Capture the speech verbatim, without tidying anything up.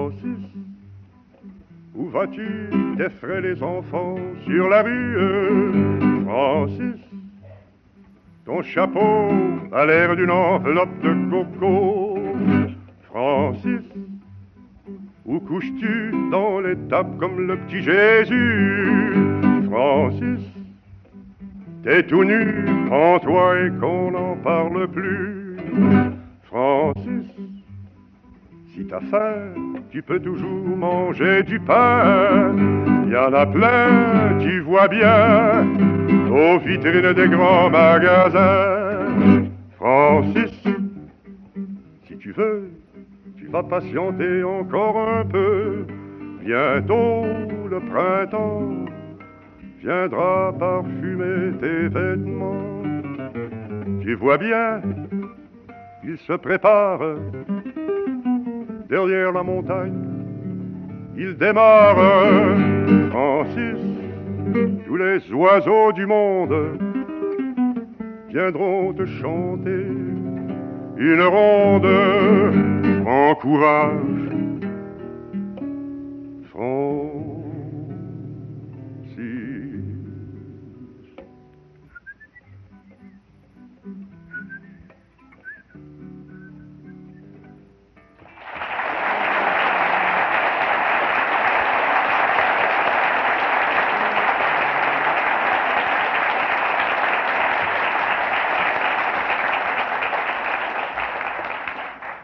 Francis, où vas-tu t'effrayer les enfants sur la rue? Francis, ton chapeau a l'air d'une enveloppe de coco. Francis, où couches-tu dans les tables comme le petit Jésus? Francis, t'es tout nu, prends-toi et qu'on n'en parle plus. Francis, si t'as faim, tu peux toujours manger du pain. Y en a plein, tu vois bien, aux vitrines des grands magasins. Francis, si tu veux, tu vas patienter encore un peu. Bientôt le printemps viendra parfumer tes vêtements. Tu vois bien, il se prépare derrière la montagne. Il démarre, Francis, tous les oiseaux du monde viendront te chanter une ronde. Prends courage,